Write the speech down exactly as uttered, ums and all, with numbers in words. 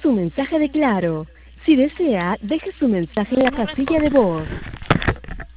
su mensaje de Claro. Si desea, deje su mensaje en la casilla de voz.